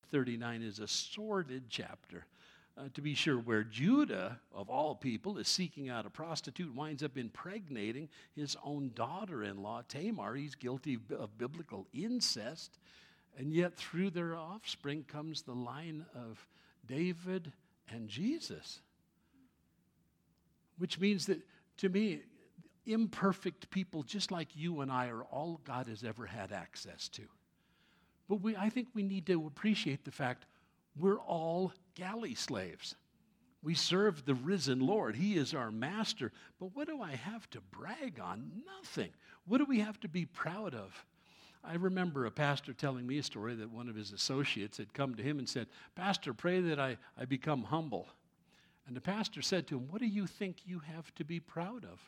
39 is a sordid chapter. To be sure, where Judah, of all people, is seeking out a prostitute, winds up impregnating his own daughter-in-law, Tamar. He's guilty of biblical incest. And yet, through their offspring comes the line of David and Jesus. Which means that, to me, imperfect people just like you and I are all God has ever had access to. But I think we need to appreciate the fact we're all galley slaves. We serve the risen Lord. He is our master. But what do I have to brag on? Nothing. What do we have to be proud of? I remember a pastor telling me a story that one of his associates had come to him and said, "Pastor, pray that I become humble." And the pastor said to him, "What do you think you have to be proud of?"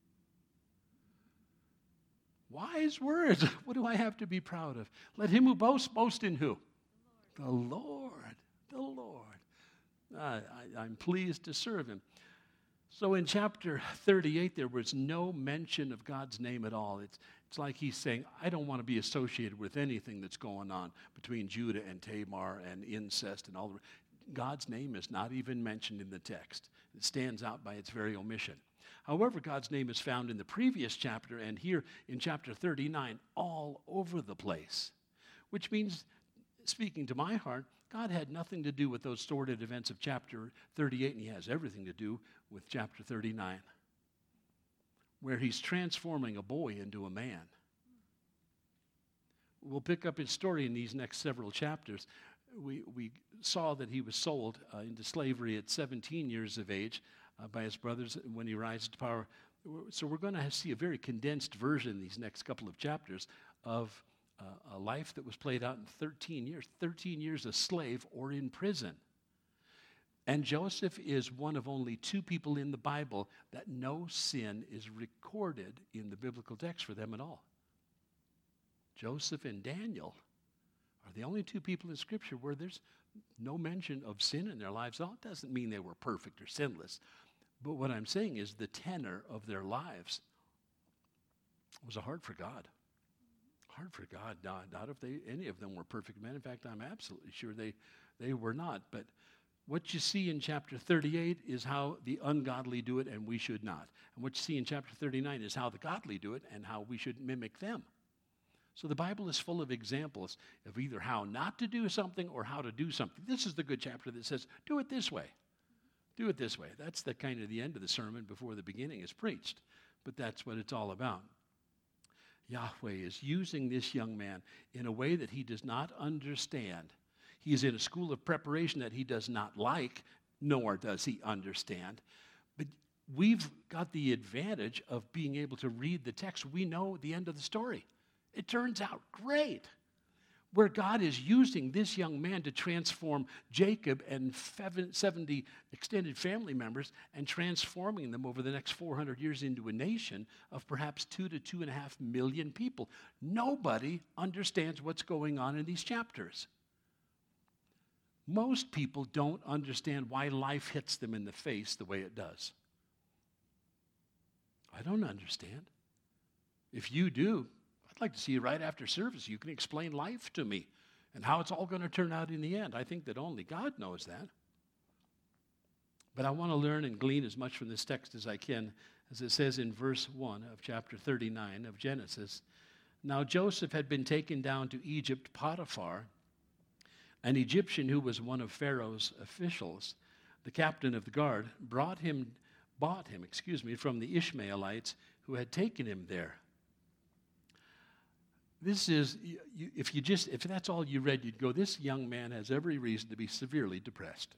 Wise words. What do I have to be proud of? Let him who boasts, boast in who? The Lord. The Lord. I'm pleased to serve him. So in chapter 38, there was no mention of God's name at all. It's like he's saying, I don't want to be associated with anything that's going on between Judah and Tamar and incest and all the God's name is not even mentioned in the text. It stands out by its very omission. However, God's name is found in the previous chapter and here in chapter 39 all over the place, which means, speaking to my heart, God had nothing to do with those sordid events of chapter 38, and he has everything to do with chapter 39, where he's transforming a boy into a man. We'll pick up his story in these next several chapters. We saw that he was sold into slavery at 17 years of age by his brothers when he rises to power. So we're going to see a very condensed version in these next couple of chapters of a life that was played out in 13 years a slave or in prison. And Joseph is one of only two people in the Bible that no sin is recorded in the biblical text for them at all. Joseph and Daniel are the only two people in Scripture where there's no mention of sin in their lives. Well, it doesn't mean they were perfect or sinless. But what I'm saying is the tenor of their lives was a heart for God. Heart for God. Not if any of them were perfect men. In fact, I'm absolutely sure they were not. But what you see in chapter 38 is how the ungodly do it and we should not. And what you see in chapter 39 is how the godly do it and how we should mimic them. So the Bible is full of examples of either how not to do something or how to do something. This is the good chapter that says, do it this way. Do it this way. That's the kind of the end of the sermon before the beginning is preached. But that's what it's all about. Yahweh is using this young man in a way that he does not understand. He is in a school of preparation that he does not like, nor does he understand. But we've got the advantage of being able to read the text. We know the end of the story. It turns out great. Where God is using this young man to transform Jacob and 70 extended family members and transforming them over the next 400 years into a nation of perhaps 2 to 2.5 million people. Nobody understands what's going on in these chapters. Most people don't understand why life hits them in the face the way it does. I don't understand. If you do, I'd like to see you right after service. You can explain life to me and how it's all going to turn out in the end. I think that only God knows that. But I want to learn and glean as much from this text as I can, as it says in verse 1 of chapter 39 of Genesis. Now Joseph had been taken down to Egypt. Potiphar, an Egyptian who was one of Pharaoh's officials, the captain of the guard, bought him from the Ishmaelites who had taken him there. This is, if that's all you read, you'd go, this young man has every reason to be severely depressed.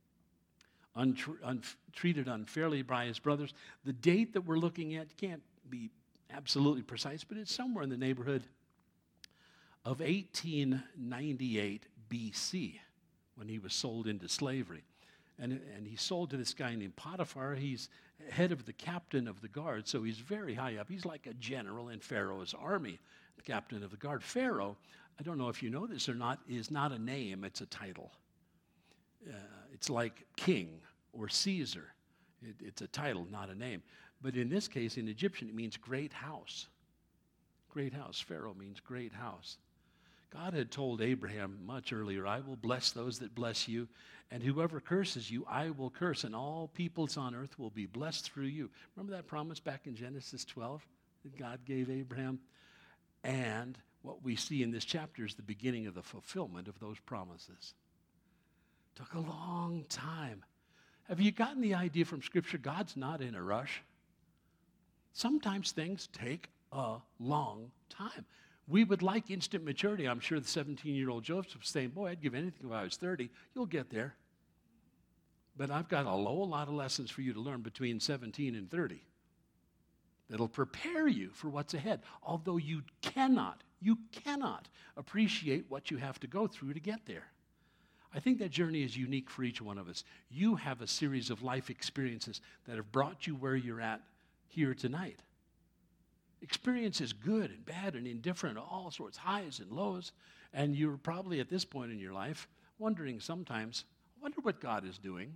Treated unfairly by his brothers. The date that we're looking at can't be absolutely precise, but it's somewhere in the neighborhood of 1898 BC when he was sold into slavery. And he's sold to this guy named Potiphar. He's head of the captain of the guard, so he's very high up. He's like a general in Pharaoh's army, the captain of the guard. Pharaoh, I don't know if you know this or not, is not a name, it's a title. It's like king or Caesar. It's a title, not a name. But in this case, in Egyptian, it means great house. Great house. Pharaoh means great house. God had told Abraham much earlier, I will bless those that bless you, and whoever curses you, I will curse, and all peoples on earth will be blessed through you. Remember that promise back in Genesis 12 that God gave Abraham? And what we see in this chapter is the beginning of the fulfillment of those promises. Took a long time. Have you gotten the idea from Scripture? God's not in a rush. Sometimes things take a long time. We would like instant maturity. I'm sure the 17-year-old Joseph was saying, boy, I'd give anything if I was 30. You'll get there. But I've got a whole lot of lessons for you to learn between 17 and 30 that'll prepare you for what's ahead. Although you cannot appreciate what you have to go through to get there. I think that journey is unique for each one of us. You have a series of life experiences that have brought you where you're at here tonight. Experience is good and bad and indifferent, all sorts, highs and lows. And you're probably at this point in your life wondering sometimes, I wonder what God is doing.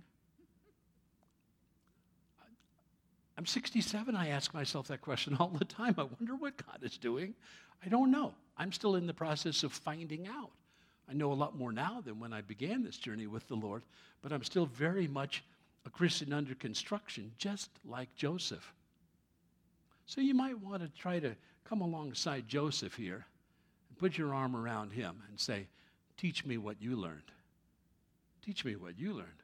I'm 67. I ask myself that question all the time. I wonder what God is doing. I don't know. I'm still in the process of finding out. I know a lot more now than when I began this journey with the Lord, but I'm still very much a Christian under construction, just like Joseph. So you might want to try to come alongside Joseph here and put your arm around him and say, teach me what you learned. Teach me what you learned.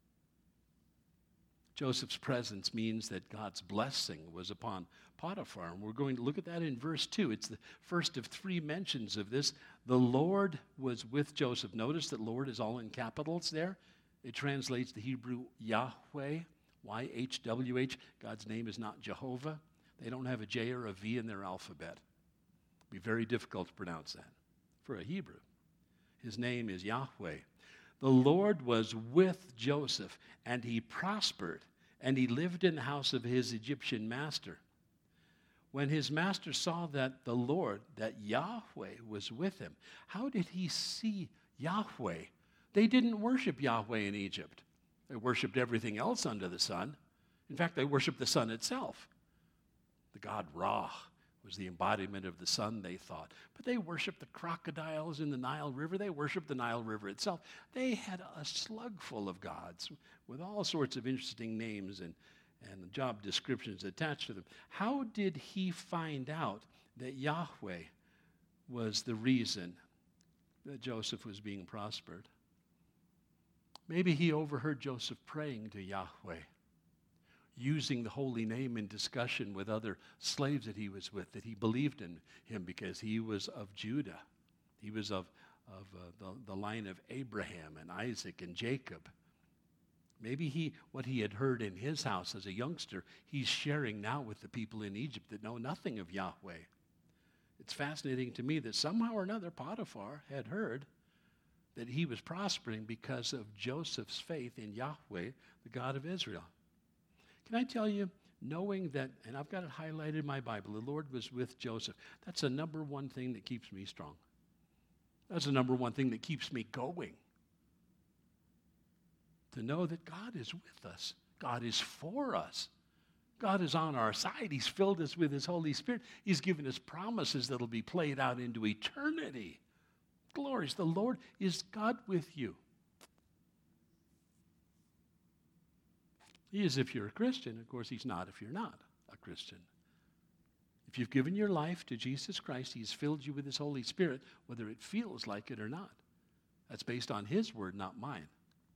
Joseph's presence means that God's blessing was upon Potiphar. And we're going to look at that in verse 2. It's the first of 3 mentions of this. The Lord was with Joseph. Notice that Lord is all in capitals there. It translates the Hebrew Yahweh, Y-H-W-H. God's name is not Jehovah. They don't have a J or a V in their alphabet. It'd be very difficult to pronounce that for a Hebrew. His name is Yahweh. The Lord was with Joseph, and he prospered, and he lived in the house of his Egyptian master. When his master saw that the Lord, that Yahweh was with him, how did he see Yahweh? They didn't worship Yahweh in Egypt. They worshiped everything else under the sun. In fact, they worshiped the sun itself. The god Ra was the embodiment of the sun, they thought. But they worshiped the crocodiles in the Nile River. They worshiped the Nile River itself. They had a slug full of gods with all sorts of interesting names and job descriptions attached to them. How did he find out that Yahweh was the reason that Joseph was being prospered? Maybe he overheard Joseph praying to Yahweh, using the holy name in discussion with other slaves that he was with, that he believed in him because he was of Judah. He was of the line of Abraham and Isaac and Jacob. Maybe what he had heard in his house as a youngster, he's sharing now with the people in Egypt that know nothing of Yahweh. It's fascinating to me that somehow or another Potiphar had heard that he was prospering because of Joseph's faith in Yahweh, the God of Israel. Can I tell you, knowing that, and I've got it highlighted in my Bible, the Lord was with Joseph. That's the number one thing that keeps me strong. That's the number one thing that keeps me going. To know that God is with us. God is for us. God is on our side. He's filled us with His Holy Spirit. He's given us promises that will be played out into eternity. Glories. The Lord is God with you. He is if you're a Christian. Of course, He's not if you're not a Christian. If you've given your life to Jesus Christ, He's filled you with His Holy Spirit, whether it feels like it or not. That's based on His word, not mine.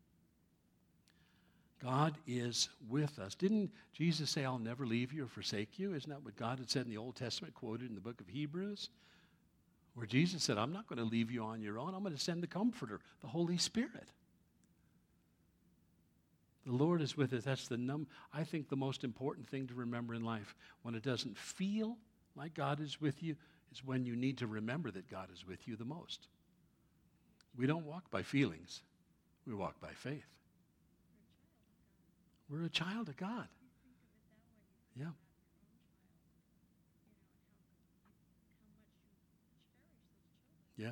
God is with us. Didn't Jesus say, I'll never leave you or forsake you? Isn't that what God had said in the Old Testament, quoted in the book of Hebrews? Where Jesus said, I'm not going to leave you on your own. I'm going to send the Comforter, the Holy Spirit. The Lord is with us. That's I think the most important thing to remember in life. When it doesn't feel like God is with you, is when you need to remember that God is with you the most. We don't walk by feelings. We walk by faith. We're a child of God. Yeah. Yeah.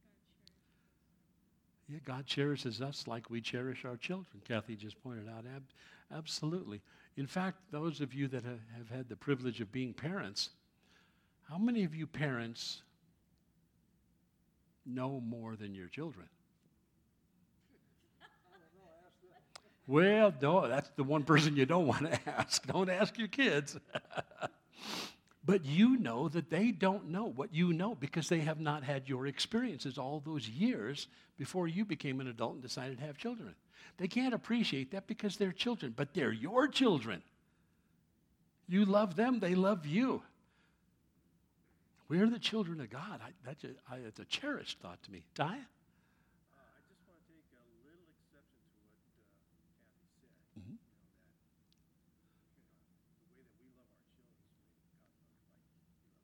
Yeah, God cherishes us like we cherish our children. Kathy just pointed out. Absolutely. In fact, those of you that have had the privilege of being parents, how many of you parents no more than your children. Well, no, that's the one person you don't want to ask. Don't ask your kids. But you know that they don't know what you know because they have not had your experiences all those years before you became an adult and decided to have children. They can't appreciate that because they're children, but they're your children. You love them, they love you. We're the children of God. It's a cherished thought to me. Ty? I just want to take a little exception to what Kathy said. Mm-hmm. The way that we love our children is the way God loves, like He loves us.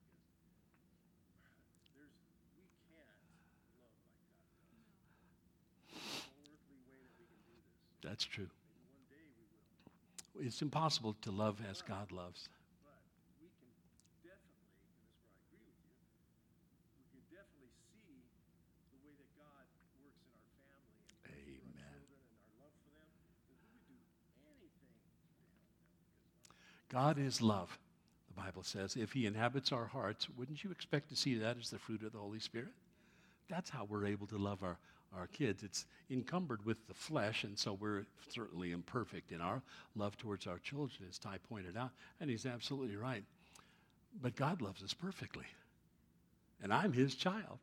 Because we can't love like God does. There's no earthly way that we can do this. That's true. Maybe one day we will. It's impossible to love as God loves. But we can definitely, and this is where I agree with you, we can definitely see the way that God works in our family and for our Amen. children and our love for them. That we would do anything to help them. God is love, the Bible says. If He inhabits our hearts, wouldn't you expect to see that as the fruit of the Holy Spirit? That's how we're able to love our kids. It's encumbered with the flesh, and so we're certainly imperfect in our love towards our children, as Ty pointed out, and he's absolutely right. But God loves us perfectly, and I'm His child.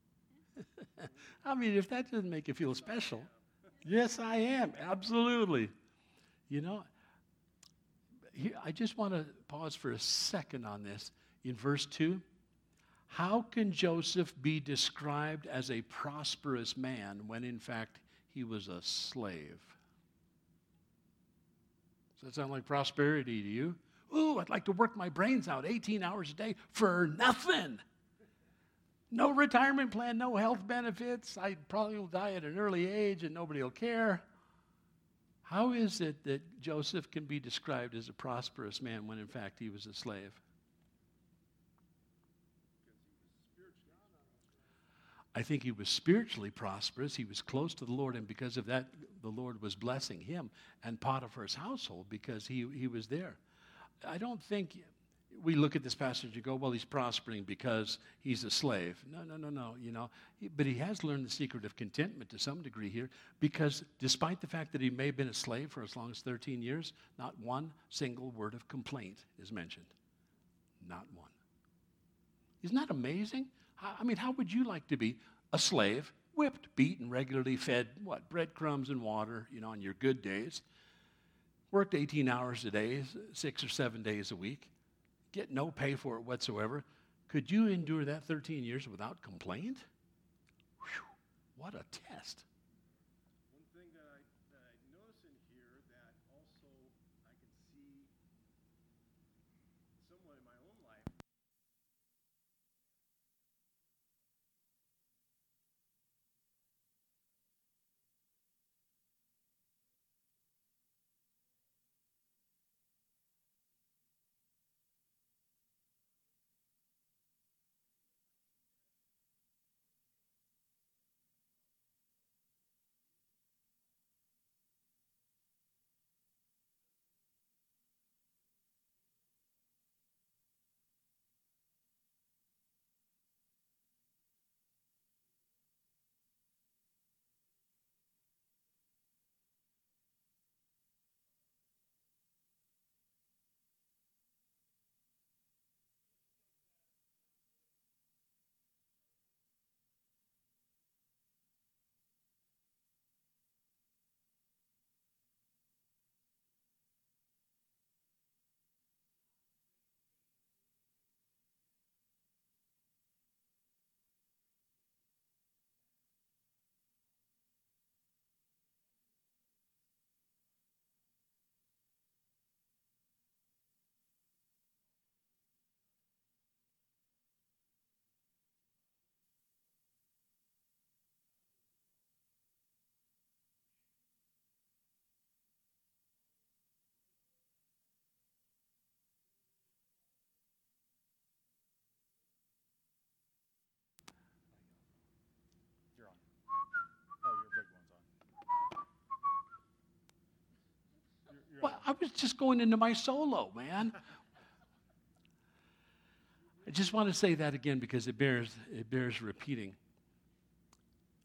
I mean, if that doesn't make you feel special, yes, I am, absolutely. You know, I just want to pause for a second on this. In verse 2, how can Joseph be described as a prosperous man when in fact he was a slave? Does that sound like prosperity to you? Ooh, I'd like to work my brains out 18 hours a day for nothing. No retirement plan, no health benefits. I probably will die at an early age and nobody will care. How is it that Joseph can be described as a prosperous man when in fact he was a slave? I think he was spiritually prosperous. He was close to the Lord, and because of that, the Lord was blessing him and Potiphar's household because he was there. I don't think we look at this passage and go, well, he's prospering because he's a slave. No, you know. But he has learned the secret of contentment to some degree here because despite the fact that he may have been a slave for as long as 13 years, not one single word of complaint is mentioned. Not one. Isn't that amazing? I mean, how would you like to be a slave, whipped, beaten, regularly fed, breadcrumbs and water, on your good days, worked 18 hours a day, 6 or 7 days a week, get no pay for it whatsoever? Could you endure that 13 years without complaint? Whew, what a test. One thing that I notice in here that also I can see somewhat in my own life. You're on. Oh, your big one's on. You're Well, on. I was just going into my solo, man. I just want to say that again because it bears repeating.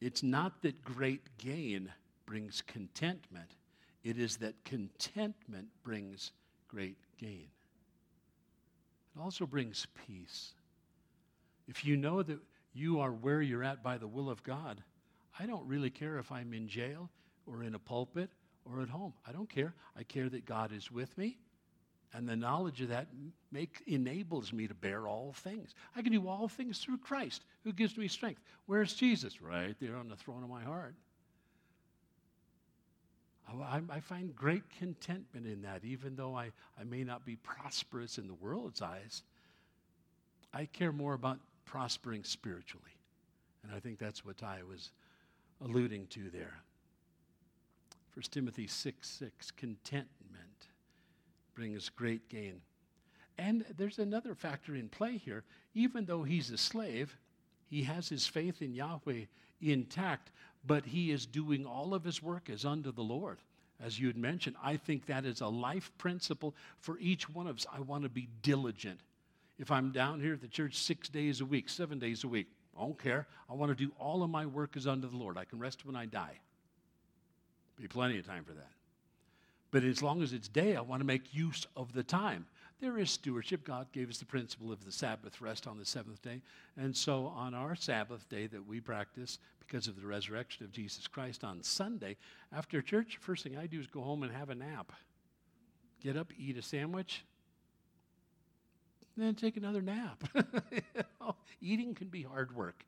It's not that great gain brings contentment. It is that contentment brings great gain. It also brings peace. If you know that you are where you're at by the will of God, I don't really care if I'm in jail or in a pulpit or at home. I don't care. I care that God is with me, and the knowledge of that enables me to bear all things. I can do all things through Christ, who gives me strength. Where's Jesus? Right there on the throne of my heart. I find great contentment in that, even though I may not be prosperous in the world's eyes. I care more about prospering spiritually. And I think that's what Ty was alluding to there. 1 Timothy 6:6, contentment brings great gain. And there's another factor in play here. Even though he's a slave, he has his faith in Yahweh intact, but he is doing all of his work as unto the Lord. As you had mentioned, I think that is a life principle for each one of us. I want to be diligent. If I'm down here at the church 6 days a week, 7 days a week, I don't care. I want to do all of my work as unto the Lord. I can rest when I die. Be plenty of time for that. But as long as it's day, I want to make use of the time. There is stewardship. God gave us the principle of the Sabbath rest on the seventh day. And so on our Sabbath day that we practice because of the resurrection of Jesus Christ on Sunday, after church, first thing I do is go home and have a nap. Get up, eat a sandwich, then take another nap. Eating can be hard work.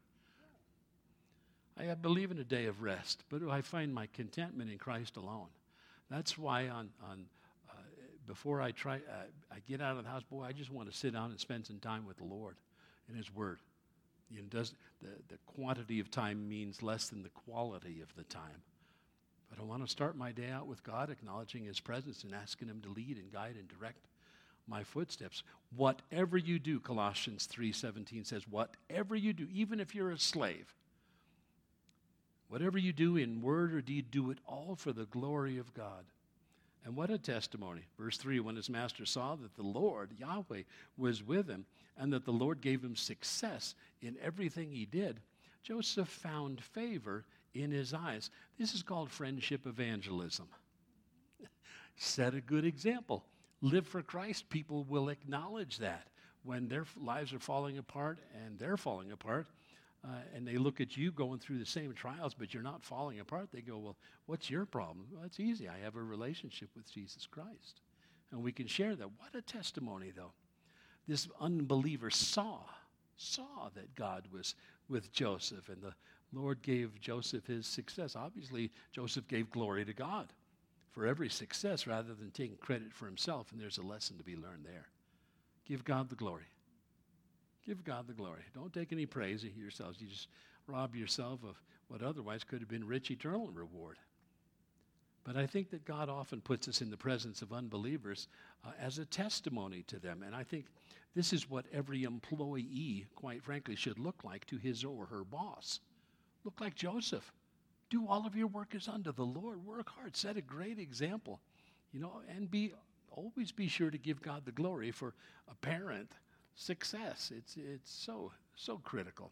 I believe in a day of rest, but I find my contentment in Christ alone. That's why before I get out of the house, boy, I just want to sit down and spend some time with the Lord and His Word. You know, the quantity of time means less than the quality of the time. But I want to start my day out with God, acknowledging His presence and asking Him to lead and guide and direct my footsteps. Whatever you do, Colossians 3:17 says, whatever you do, even if you're a slave, whatever you do in word or deed, do it all for the glory of God. And what a testimony. Verse 3, when his master saw that the Lord, Yahweh, was with him and that the Lord gave him success in everything he did, Joseph found favor in his eyes. This is called friendship evangelism. Set a good example. Live for Christ. People will acknowledge that. When their lives are falling apart and they're falling apart, and they look at you going through the same trials, but you're not falling apart, they go, well, what's your problem? Well, it's easy. I have a relationship with Jesus Christ. And we can share that. What a testimony, though. This unbeliever saw that God was with Joseph, and the Lord gave Joseph his success. Obviously, Joseph gave glory to God for every success rather than taking credit for himself, and there's a lesson to be learned there. Give God the glory. Give God the glory. Don't take any praise of yourselves. You just rob yourself of what otherwise could have been rich eternal reward. But I think that God often puts us in the presence of unbelievers as a testimony to them. And I think this is what every employee, quite frankly, should look like to his or her boss. Look like Joseph. Do all of your work as unto the Lord. Work hard. Set a great example. You know, and always be sure to give God the glory for apparent success. It's so critical.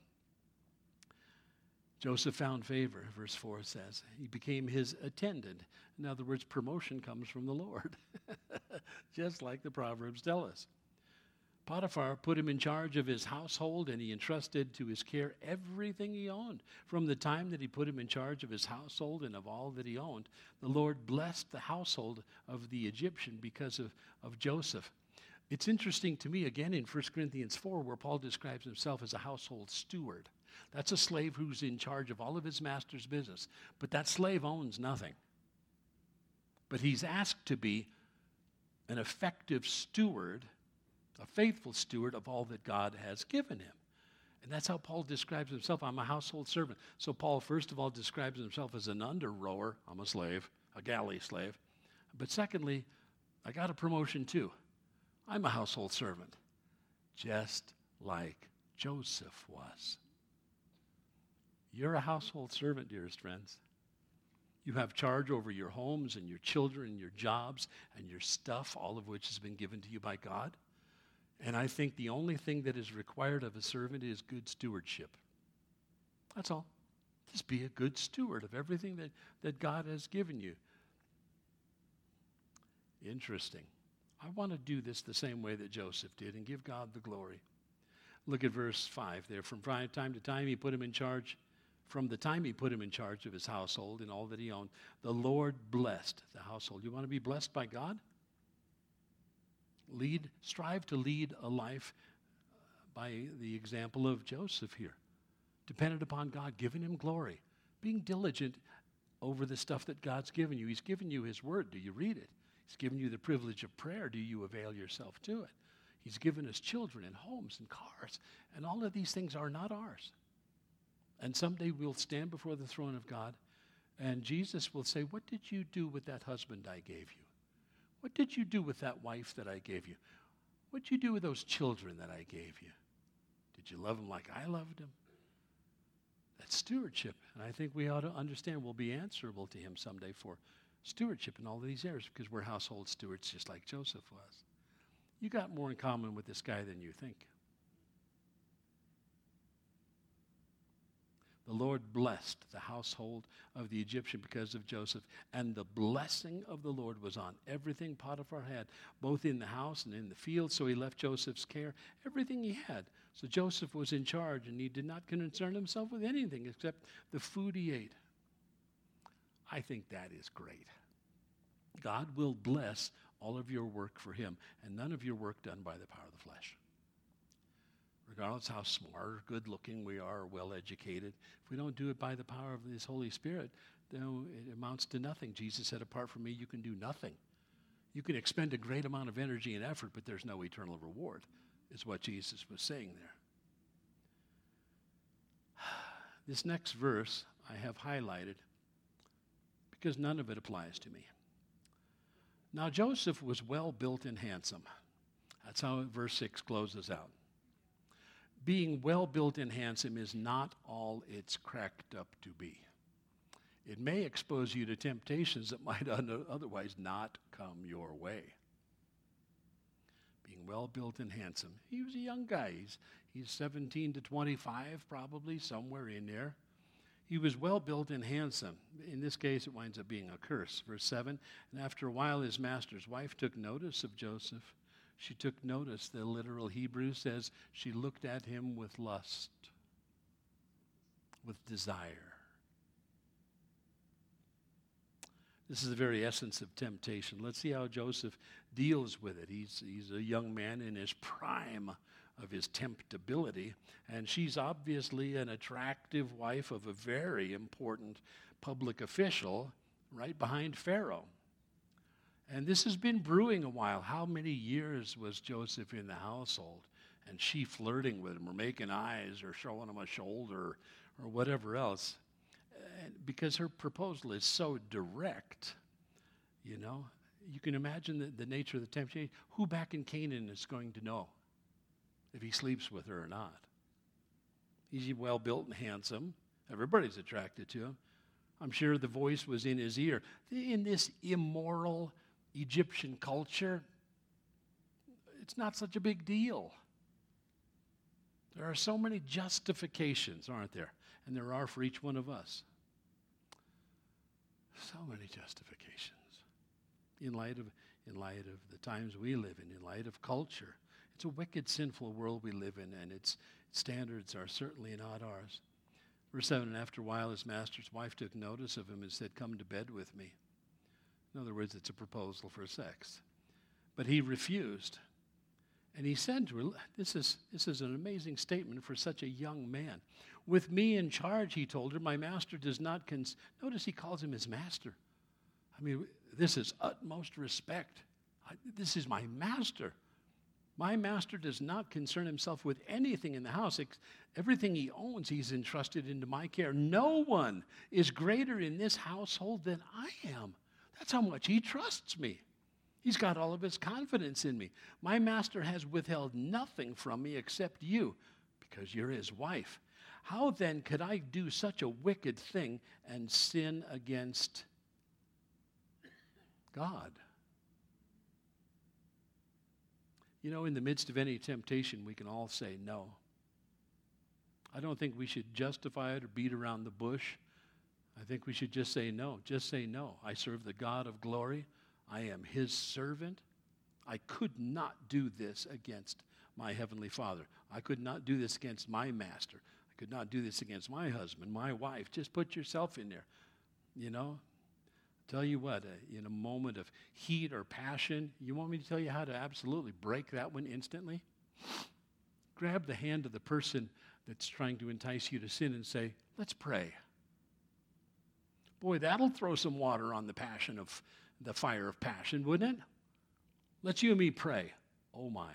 Joseph found favor, verse 4 says. He became his attendant. In other words, promotion comes from the Lord, just like the Proverbs tell us. Potiphar put him in charge of his household, and he entrusted to his care everything he owned. From the time that he put him in charge of his household and of all that he owned, the Lord blessed the household of the Egyptian because of Joseph. It's interesting to me, again, in 1 Corinthians 4, where Paul describes himself as a household steward. That's a slave who's in charge of all of his master's business. But that slave owns nothing. But he's asked to be an effective steward, a faithful steward of all that God has given him. And that's how Paul describes himself. I'm a household servant. So Paul, first of all, describes himself as an under-rower. I'm a slave, a galley slave. But secondly, I got a promotion too. I'm a household servant, just like Joseph was. You're a household servant, dearest friends. You have charge over your homes and your children and your jobs and your stuff, all of which has been given to you by God. And I think the only thing that is required of a servant is good stewardship. That's all. Just be a good steward of everything that God has given you. Interesting. I want to do this the same way that Joseph did and give God the glory. Look at verse 5 there. From time to time he put him in charge. From the time he put him in charge of his household and all that he owned, the Lord blessed the household. You want to be blessed by God? Strive to lead a life by the example of Joseph here. Dependent upon God, giving him glory, being diligent over the stuff that God's given you. He's given you his word. Do you read it? He's given you the privilege of prayer. Do you avail yourself to it? He's given us children and homes and cars, and all of these things are not ours. And someday we'll stand before the throne of God, and Jesus will say, what did you do with that husband I gave you? What did you do with that wife that I gave you? What did you do with those children that I gave you? Did you love them like I loved them? That's stewardship. And I think we ought to understand we'll be answerable to him someday for stewardship in all of these areas because we're household stewards just like Joseph was. You got more in common with this guy than you think. The Lord blessed the household of the Egyptian because of Joseph, and the blessing of the Lord was on everything Potiphar had, both in the house and in the field, so he left Joseph's care, everything he had. So Joseph was in charge, and he did not concern himself with anything except the food he ate. I think that is great. God will bless all of your work for him, and none of your work done by the power of the flesh. Regardless how smart or good-looking we are or well-educated, if we don't do it by the power of this Holy Spirit, then it amounts to nothing. Jesus said, apart from me, you can do nothing. You can expend a great amount of energy and effort, but there's no eternal reward, is what Jesus was saying there. This next verse I have highlighted because none of it applies to me. Now, Joseph was well-built and handsome. That's how verse 6 closes out. Being well-built and handsome is not all it's cracked up to be. It may expose you to temptations that might otherwise not come your way. Being well-built and handsome. He was a young guy. He's 17 to 25, probably, somewhere in there. He was well-built and handsome. In this case, it winds up being a curse. Verse 7, and after a while his master's wife took notice of Joseph. She took notice. The literal Hebrew says she looked at him with lust, with desire. This is the very essence of temptation. Let's see how Joseph deals with it. He's a young man in his prime of his temptability, and she's obviously an attractive wife of a very important public official right behind Pharaoh. And this has been brewing a while. How many years was Joseph in the household? And she flirting with him or making eyes or showing him a shoulder or whatever else. And because her proposal is so direct, you know. You can imagine the nature of the temptation. Who back in Canaan is going to know if he sleeps with her or not? He's well-built and handsome. Everybody's attracted to him. I'm sure the voice was in his ear. In this immoral Egyptian culture, it's not such a big deal. There are so many justifications, aren't there? And there are for each one of us. So many justifications. In light of the times we live in light of culture. It's a wicked, sinful world we live in, and its standards are certainly not ours. Verse 7, and after a while his master's wife took notice of him and said, come to bed with me. In other words, it's a proposal for sex. But he refused. And he said to her, this is an amazing statement for such a young man. With me in charge, he told her, my master does not notice he calls him his master. I mean, this is utmost respect. This is my master. My master does not concern himself with anything in the house. Everything he owns, he's entrusted into my care. No one is greater in this household than I am. That's how much he trusts me. He's got all of his confidence in me. My master has withheld nothing from me except you, because you're his wife. How then could I do such a wicked thing and sin against God? You know, in the midst of any temptation, we can all say no. I don't think we should justify it or beat around the bush. I think we should just say no. Just say no. I serve the God of glory. I am his servant. I could not do this against my heavenly Father. I could not do this against my master. I could not do this against my husband, my wife. Just put yourself in there. You know, tell you what, in a moment of heat or passion, you want me to tell you how to absolutely break that one instantly? Grab the hand of the person that's trying to entice you to sin and say, let's pray. Boy, that'll throw some water on the passion of the fire of passion, wouldn't it? Let's you and me pray. Oh my.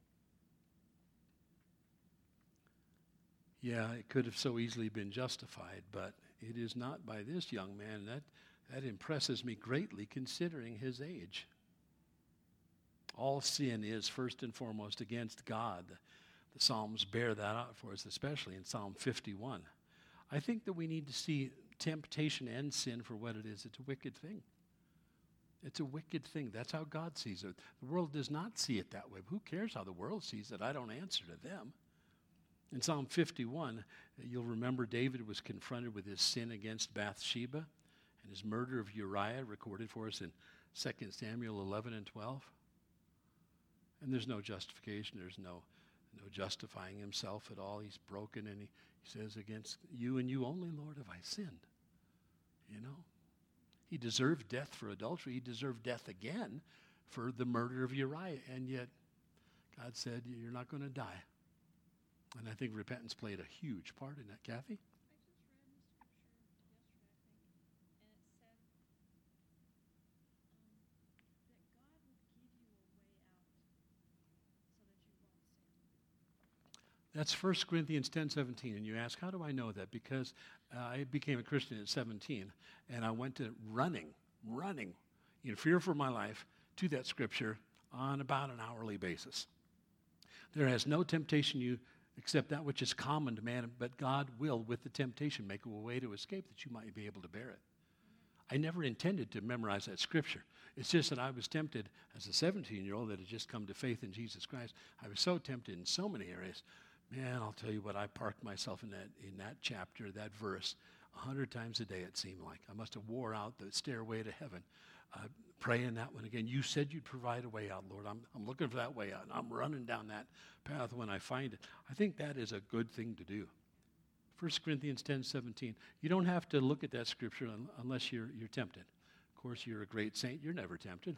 Yeah, it could have so easily been justified, but it is not by this young man. That impresses me greatly considering his age. All sin is first and foremost against God. The Psalms bear that out for us, especially in Psalm 51. I think that we need to see temptation and sin for what it is. It's a wicked thing. It's a wicked thing. That's how God sees it. The world does not see it that way. Who cares how the world sees it? I don't answer to them. In Psalm 51, you'll remember David was confronted with his sin against Bathsheba and his murder of Uriah, recorded for us in 2 Samuel 11 and 12. And there's no justification. There's no justifying himself at all. He's broken, and he says, against you and you only, Lord, have I sinned. You know? He deserved death for adultery. He deserved death again for the murder of Uriah. And yet, God said, you're not going to die. And I think repentance played a huge part in that. Kathy? That's 1 Corinthians 10:17, and you ask, how do I know that? Because I became a Christian at 17, and I went to running, in fear for my life, to that scripture on about an hourly basis. There has no temptation you except that which is common to man, but God will, with the temptation, make a way to escape that you might be able to bear it. I never intended to memorize that scripture. It's just that I was tempted as a 17-year-old that had just come to faith in Jesus Christ. I was so tempted in so many areas. Man, I'll tell you what, I parked myself in that chapter, that verse, 100 times a day it seemed like. I must have wore out the stairway to heaven, praying that one again. You said you'd provide a way out, Lord. I'm looking for that way out, and I'm running down that path when I find it. I think that is a good thing to do. 1 Corinthians 10:17. You don't have to look at that scripture unless you're tempted. Of course, you're a great saint. You're never tempted.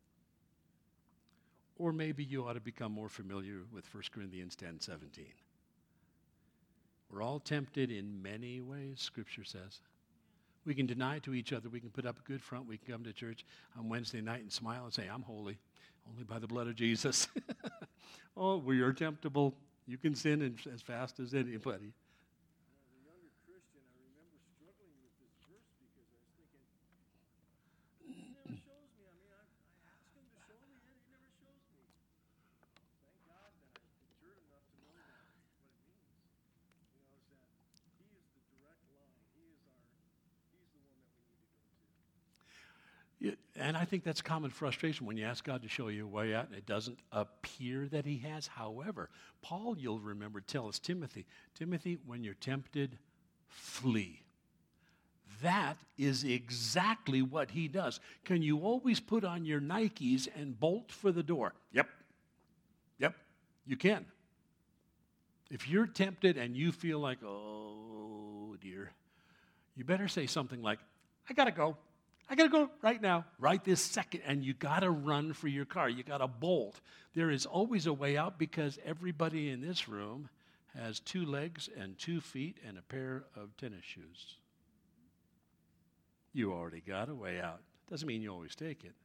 Or maybe you ought to become more familiar with 1 Corinthians 10:17. We're all tempted in many ways, Scripture says. We can deny to each other. We can put up a good front. We can come to church on Wednesday night and smile and say, I'm holy, only by the blood of Jesus. Oh, we are temptable. You can sin as fast as anybody. As a younger Christian, I remember struggling with this verse because I was thinking, he never shows me. I mean, I ask him to show me, and he never shows me. Thank God that I matured enough to know that, what it means. You know, is that he is the direct line. He's the one that we need to go to. And I think that's common frustration when you ask God to show you a way out and it doesn't appear that he has. However, Paul, you'll remember, tells Timothy, when you're tempted, flee. That is exactly what he does. Can you always put on your Nikes and bolt for the door? Yep, you can. If you're tempted and you feel like, oh dear, you better say something like, I gotta go right now, right this second, and you got to run for your car. You got to bolt. There is always a way out because everybody in this room has 2 legs and 2 feet and a pair of tennis shoes. You already got a way out. Doesn't mean you always take it.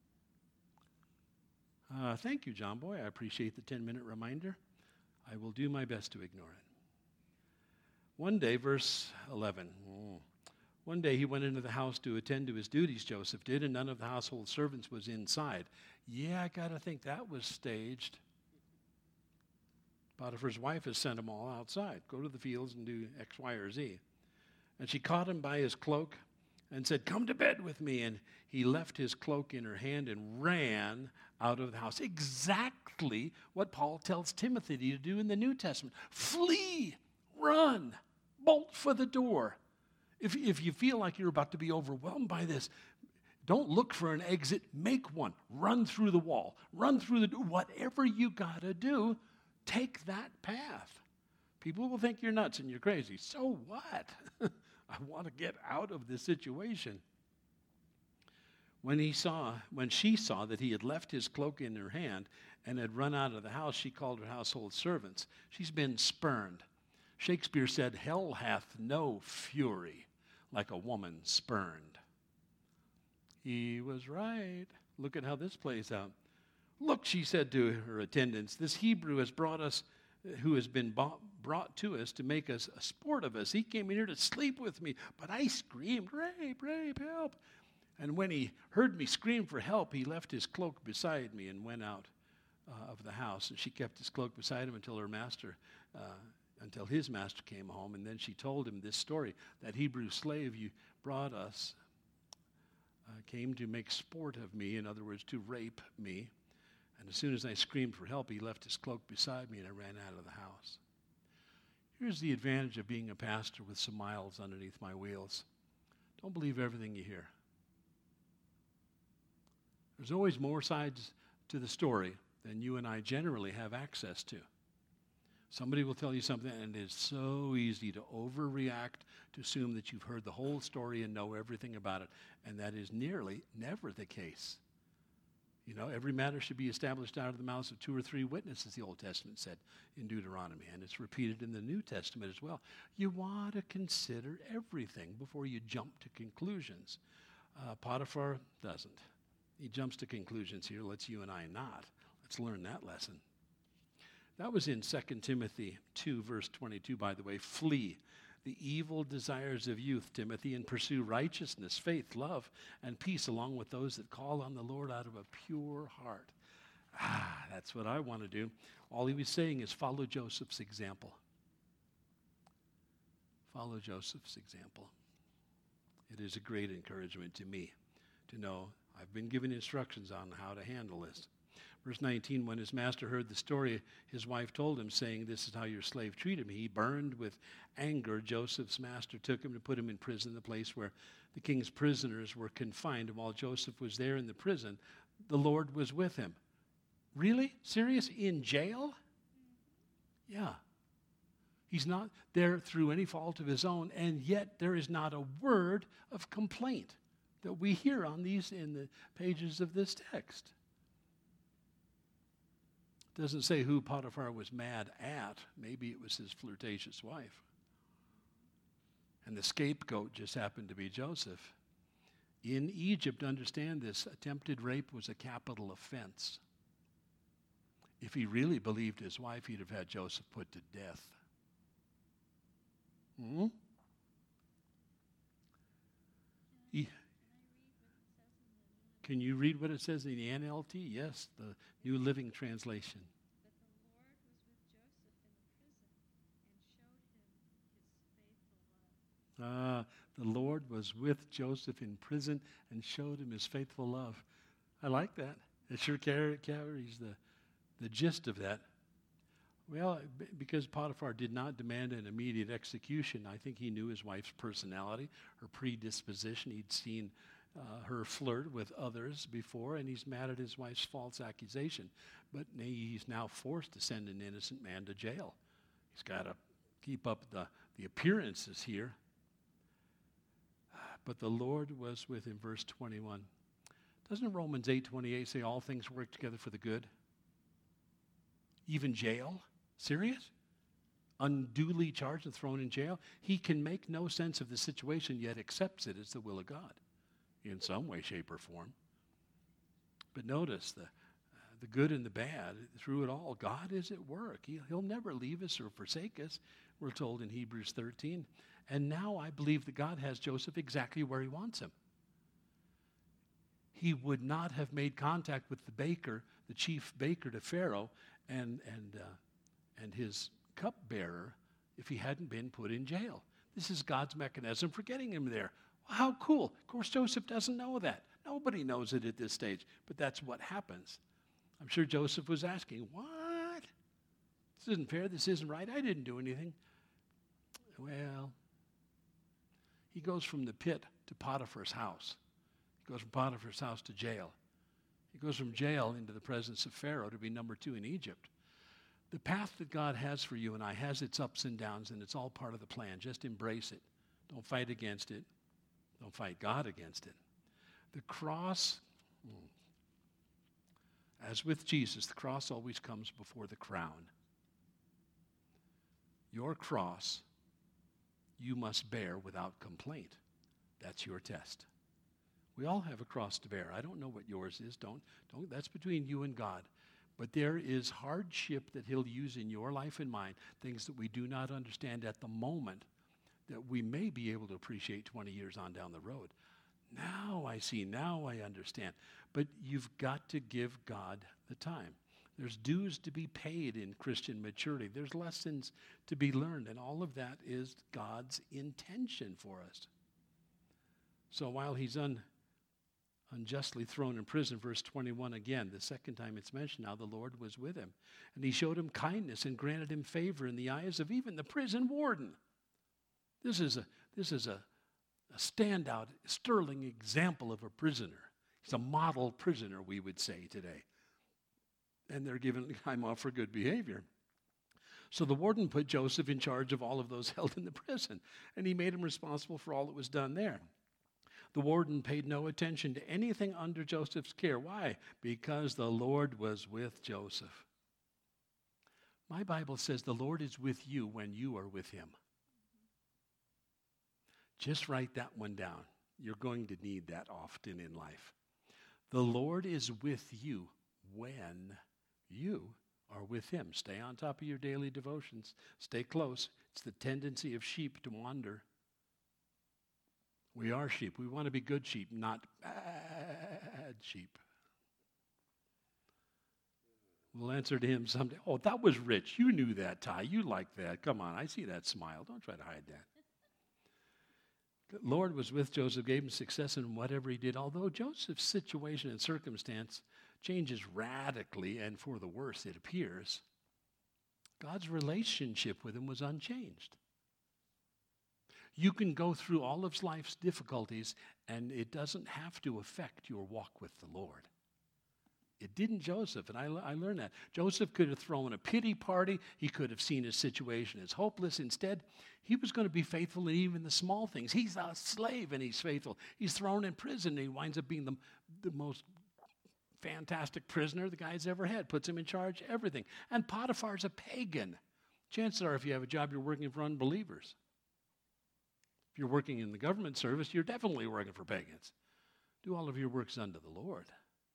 Thank you, John Boy. I appreciate the 10-minute reminder. I will do my best to ignore it. One day, verse 11. One day he went into the house to attend to his duties, Joseph did, and none of the household servants was inside. Yeah, I got to think that was staged. Potiphar's wife has sent them all outside. Go to the fields and do X, Y, or Z. And she caught him by his cloak and said, come to bed with me. And he left his cloak in her hand and ran out of the house. Exactly what Paul tells Timothy to do in the New Testament. Flee, run, bolt for the door. If you feel like you're about to be overwhelmed by this, don't look for an exit, make one. Run through the wall, run through the door. Whatever you got to do, take that path. People will think you're nuts and you're crazy. So what? I want to get out of this situation. When she saw that he had left his cloak in her hand and had run out of the house, she called her household servants. She's been spurned. Shakespeare said, hell hath no fury like a woman spurned. He was right. Look at how this plays out. Look, she said to her attendants, this Hebrew has brought us, who has been brought to us to make us a sport of us. He came in here to sleep with me, but I screamed, rape, rape, help. And when he heard me scream for help, he left his cloak beside me and went out of the house. And she kept his cloak beside him until his master came home. And then she told him this story. That Hebrew slave you brought us came to make sport of me, in other words, to rape me. And as soon as I screamed for help, he left his cloak beside me and I ran out of the house. Here's the advantage of being a pastor with some miles underneath my wheels. Don't believe everything you hear. There's always more sides to the story than you and I generally have access to. Somebody will tell you something, and it is so easy to overreact, to assume that you've heard the whole story and know everything about it, and that is nearly never the case. You know, every matter should be established out of the mouths of 2 or 3 witnesses, the Old Testament said in Deuteronomy, and it's repeated in the New Testament as well. You want to consider everything before you jump to conclusions. Potiphar doesn't. He jumps to conclusions here. Let's you and I not. Let's learn that lesson. That was in 2 Timothy 2, verse 22, by the way. Flee the evil desires of youth, Timothy, and pursue righteousness, faith, love, and peace, along with those that call on the Lord out of a pure heart. That's what I want to do. All he was saying is follow Joseph's example. Follow Joseph's example. It is a great encouragement to me to know I've been given instructions on how to handle this. Verse 19, when his master heard the story, his wife told him, saying, this is how your slave treated me. He burned with anger. Joseph's master took him to put him in prison, the place where the king's prisoners were confined. And while Joseph was there in the prison, the Lord was with him. Really? Serious? In jail? Yeah. He's not there through any fault of his own, and yet there is not a word of complaint that we hear in the pages of this text. It doesn't say who Potiphar was mad at. Maybe it was his flirtatious wife. And the scapegoat just happened to be Joseph. In Egypt, understand this, attempted rape was a capital offense. If he really believed his wife, he'd have had Joseph put to death. Can you read what it says in the NLT? Yes, the New Living Translation. The Lord was with Joseph in prison and showed him his faithful love. I like that. It sure carries the gist of that. Well, because Potiphar did not demand an immediate execution, I think he knew his wife's personality, her predisposition. He'd seen her flirt with others before, and he's mad at his wife's false accusation. But he's now forced to send an innocent man to jail. He's got to keep up the appearances here. But the Lord was with him, verse 21. Doesn't Romans 8:28 say all things work together for the good? Even jail? Serious? Unduly charged and thrown in jail? He can make no sense of the situation, yet accepts it as the will of God in some way, shape, or form. But notice the good and the bad, through it all, God is at work. He'll never leave us or forsake us, we're told in Hebrews 13. And now I believe that God has Joseph exactly where he wants him. He would not have made contact with the baker, the chief baker to Pharaoh, and his cupbearer if he hadn't been put in jail. This is God's mechanism for getting him there. How cool. Of course, Joseph doesn't know that. Nobody knows it at this stage, but that's what happens. I'm sure Joseph was asking, what? This isn't fair. This isn't right. I didn't do anything. Well, he goes from the pit to Potiphar's house. He goes from Potiphar's house to jail. He goes from jail into the presence of Pharaoh to be number 2 in Egypt. The path that God has for you and I has its ups and downs, and it's all part of the plan. Just embrace it. Don't fight against it. Don't fight God against it. The cross, as with Jesus, the cross always comes before the crown. Your cross, you must bear without complaint. That's your test. We all have a cross to bear. I don't know what yours is. Don't. That's between you and God. But there is hardship that he'll use in your life and mine, things that we do not understand at the moment that we may be able to appreciate 20 years on down the road. Now I see, now I understand. But you've got to give God the time. There's dues to be paid in Christian maturity. There's lessons to be learned, and all of that is God's intention for us. So while he's unjustly thrown in prison, verse 21 again, the second time it's mentioned, now the Lord was with him. And he showed him kindness and granted him favor in the eyes of even the prison warden. This is a standout, sterling example of a prisoner. He's a model prisoner, we would say today. And they're given time off for good behavior. So the warden put Joseph in charge of all of those held in the prison, and he made him responsible for all that was done there. The warden paid no attention to anything under Joseph's care. Why? Because the Lord was with Joseph. My Bible says the Lord is with you when you are with him. Just write that one down. You're going to need that often in life. The Lord is with you when you are with him. Stay on top of your daily devotions. Stay close. It's the tendency of sheep to wander. We are sheep. We want to be good sheep, not bad sheep. We'll answer to him someday. Oh, that was rich. You knew that, Ty. You liked that. Come on, I see that smile. Don't try to hide that. The Lord was with Joseph, gave him success in whatever he did. Although Joseph's situation and circumstance changes radically, and for the worse, it appears, God's relationship with him was unchanged. You can go through all of life's difficulties, and it doesn't have to affect your walk with the Lord. It didn't Joseph, and I learned that. Joseph could have thrown a pity party. He could have seen his situation as hopeless. Instead, he was going to be faithful in even the small things. He's a slave, and he's faithful. He's thrown in prison, and he winds up being the most fantastic prisoner the guy's ever had. Puts him in charge of everything. And Potiphar's a pagan. Chances are, if you have a job, you're working for unbelievers. If you're working in the government service, you're definitely working for pagans. Do all of your works unto the Lord,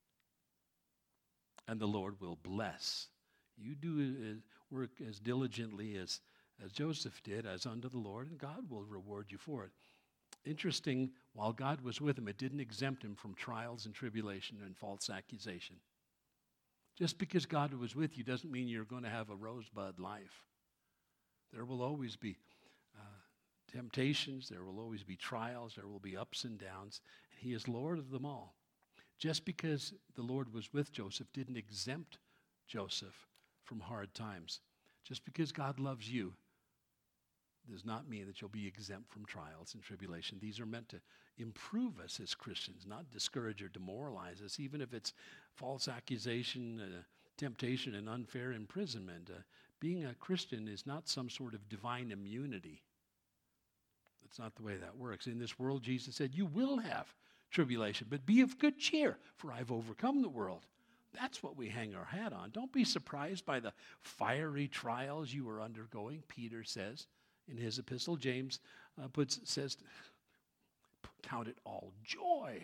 and the Lord will bless. You do work as diligently as Joseph did, as unto the Lord, and God will reward you for it. Interesting, while God was with him, it didn't exempt him from trials and tribulation and false accusation. Just because God was with you doesn't mean you're going to have a rosebud life. There will always be temptations, there will always be trials, there will be ups and downs, and he is Lord of them all. Just because the Lord was with Joseph didn't exempt Joseph from hard times. Just because God loves you does not mean that you'll be exempt from trials and tribulation. These are meant to improve us as Christians, not discourage or demoralize us, even if it's false accusation, temptation, and unfair imprisonment. Being a Christian is not some sort of divine immunity. That's not the way that works. In this world, Jesus said, you will have tribulation, but be of good cheer, for I've overcome the world. That's what we hang our hat on. Don't be surprised by the fiery trials you are undergoing, Peter says in his epistle. James says, count it all joy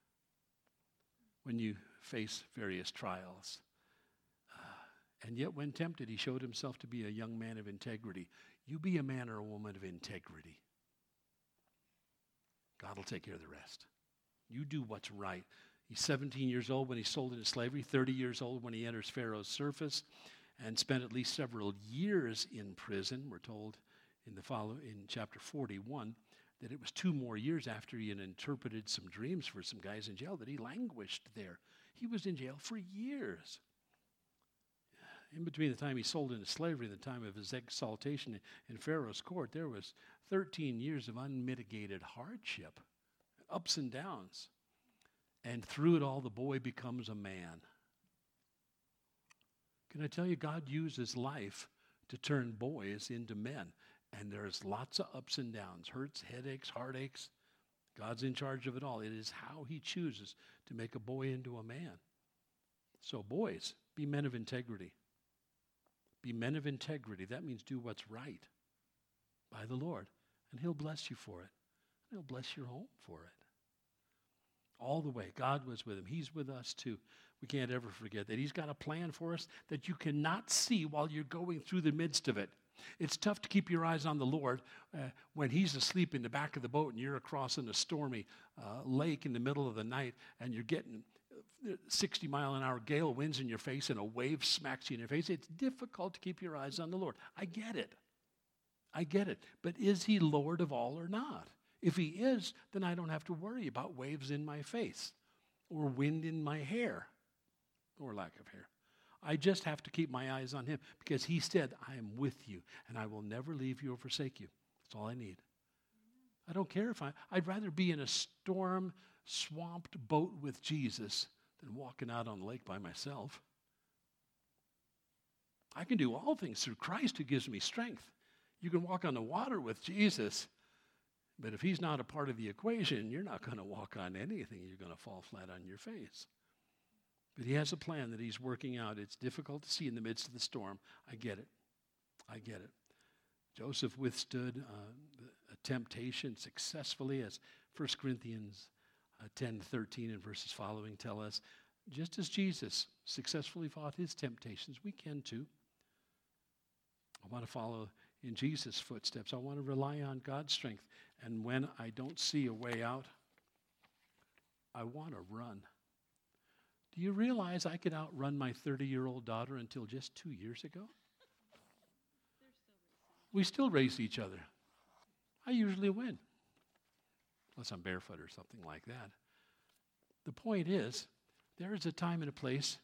when you face various trials. And yet when tempted, he showed himself to be a young man of integrity. You be a man or a woman of integrity. God will take care of the rest. You do what's right. He's 17 years old when he's sold into slavery, 30 years old when he enters Pharaoh's service, and spent at least several years in prison. We're told in chapter 41 that it was 2 more years after he had interpreted some dreams for some guys in jail that he languished there. He was in jail for years. In between the time he sold into slavery and the time of his exaltation in Pharaoh's court, there was 13 years of unmitigated hardship, ups and downs. And through it all, the boy becomes a man. Can I tell you, God uses life to turn boys into men. And there's lots of ups and downs, hurts, headaches, heartaches. God's in charge of it all. It is how he chooses to make a boy into a man. So boys, be men of integrity. Be men of integrity. That means do what's right by the Lord. And he'll bless you for it. He'll bless your home for it. All the way. God was with him. He's with us too. We can't ever forget that. He's got a plan for us that you cannot see while you're going through the midst of it. It's tough to keep your eyes on the Lord when he's asleep in the back of the boat and you're across in a stormy lake in the middle of the night and you're getting 60-mile-an-hour gale winds in your face and a wave smacks you in your face. It's difficult to keep your eyes on the Lord. I get it. I get it. But is he Lord of all or not? If he is, then I don't have to worry about waves in my face or wind in my hair or lack of hair. I just have to keep my eyes on him because he said, I am with you and I will never leave you or forsake you. That's all I need. I don't care if I'd rather be in a storm-swamped boat with Jesus than walking out on the lake by myself. I can do all things through Christ who gives me strength. You can walk on the water with Jesus, but if he's not a part of the equation, you're not going to walk on anything. You're going to fall flat on your face. But he has a plan that he's working out. It's difficult to see in the midst of the storm. I get it. I get it. Joseph withstood a temptation successfully, as 1 Corinthians 10:13 and verses following tell us. Just as Jesus successfully fought his temptations, we can too. I want to follow in Jesus' footsteps. I want to rely on God's strength. And when I don't see a way out, I want to run. Do you realize I could outrun my 30-year-old daughter until just 2 years ago? We still race each other. I usually win, unless I'm barefoot or something like that. The point is, there is a time and a place.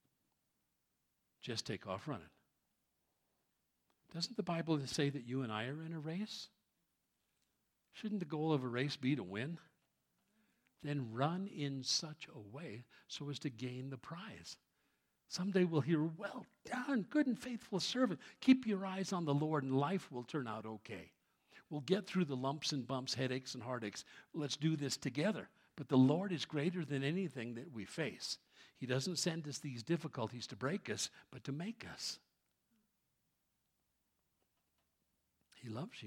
Just take off running. Doesn't the Bible say that you and I are in a race? Shouldn't the goal of a race be to win? Then run in such a way so as to gain the prize. Someday we'll hear, well done, good and faithful servant. Keep your eyes on the Lord and life will turn out okay. We'll get through the lumps and bumps, headaches and heartaches. Let's do this together. But the Lord is greater than anything that we face. He doesn't send us these difficulties to break us, but to make us. He loves you.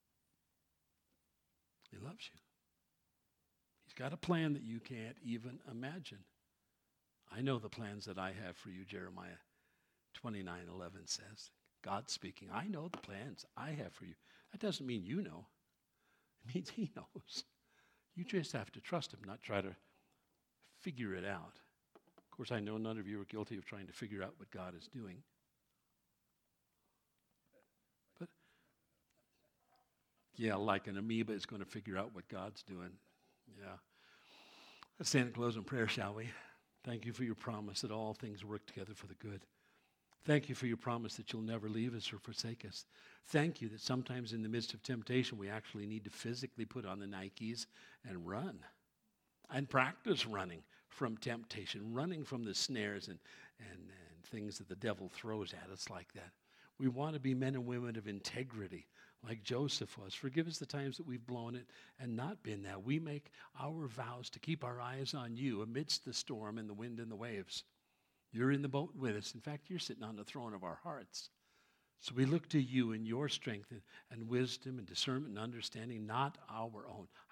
He loves you. He's got a plan that you can't even imagine. I know the plans that I have for you, Jeremiah 29:11 says. God speaking. I know the plans I have for you. That doesn't mean you know. It means he knows. You just have to trust him, not try to figure it out. Of course, I know none of you are guilty of trying to figure out what God is doing. But, yeah, like an amoeba is going to figure out what God's doing. Yeah. Let's stand and close in prayer, shall we? Thank you for your promise that all things work together for the good. Thank you for your promise that you'll never leave us or forsake us. Thank you that sometimes in the midst of temptation, we actually need to physically put on the Nikes and run and practice running from temptation, running from the snares and things that the devil throws at us like that. We want to be men and women of integrity like Joseph was. Forgive us the times that we've blown it and not been that. We make our vows to keep our eyes on you amidst the storm and the wind and the waves. You're in the boat with us. In fact, you're sitting on the throne of our hearts. So we look to you in your strength and wisdom and discernment and understanding, not our own.